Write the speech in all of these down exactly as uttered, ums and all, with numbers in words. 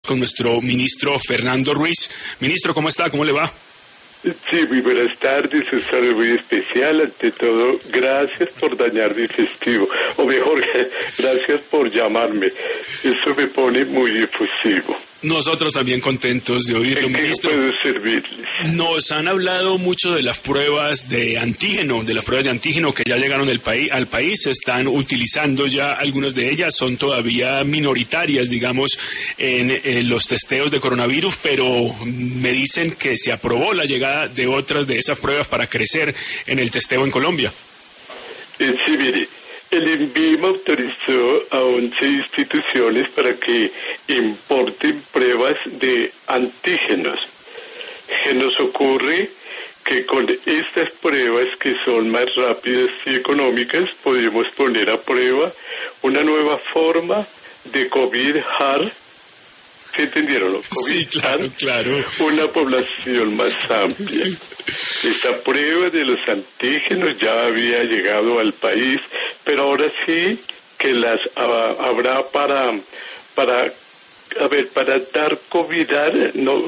con nuestro ministro Fernando Ruiz. Ministro, ¿cómo está? ¿Cómo le va? Sí, muy buenas tardes, un saludo muy especial. Ante todo, gracias por dañar mi festivo, o mejor, gracias por llamarme. Eso me pone muy efusivo. Nosotros también contentos de oírlo, ¿En qué ministro. puedo servirles? Nos han hablado mucho de las pruebas de antígeno, de las pruebas de antígeno que ya llegaron al país, al país, se están utilizando ya algunas de ellas, son todavía minoritarias, digamos, en, en los testeos de coronavirus, pero me dicen que se aprobó la llegada de otras de esas pruebas para crecer en el testeo en Colombia. Eh, sí, mire. El INVIMA autorizó a once instituciones para que importen pruebas de antígenos. ¿Qué nos ocurre? Que con estas pruebas, que son más rápidas y económicas, podemos poner a prueba una nueva forma de COVID-hard. ¿Sí entendieron? ¿No? COVID Sí, claro, claro. Una población más amplia. Esta prueba de los antígenos ya había llegado al país, pero ahora sí que las uh, habrá para, para, a ver, para dar COVID, no,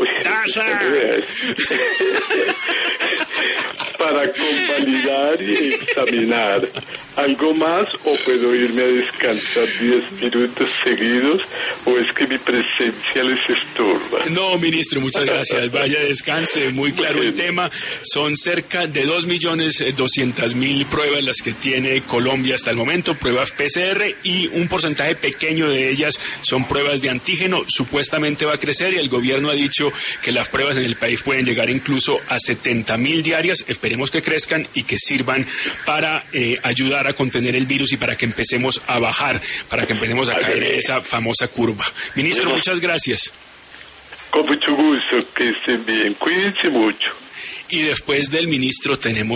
para convalidar y examinar. ¿Algo más o puedo irme a descansar diez minutos seguidos o es que mi presencia les estorba? No, ministro, muchas gracias. Vaya, descanse. Muy claro el tema. Son cerca de dos millones doscientas mil pruebas las que tiene Colombia hasta el momento, pruebas P C R, y un porcentaje pequeño de ellas son pruebas de antígeno. Supuestamente va a crecer y el gobierno ha dicho que las pruebas en el país pueden llegar incluso a setenta mil diarias. Esperemos que crezcan y que sirvan para eh, ayudar a contener el virus y para que empecemos a bajar, para que empecemos a caer en esa famosa curva. Ministro, muchas gracias. Con mucho gusto, que estén bien, cuídense mucho. Y después del ministro tenemos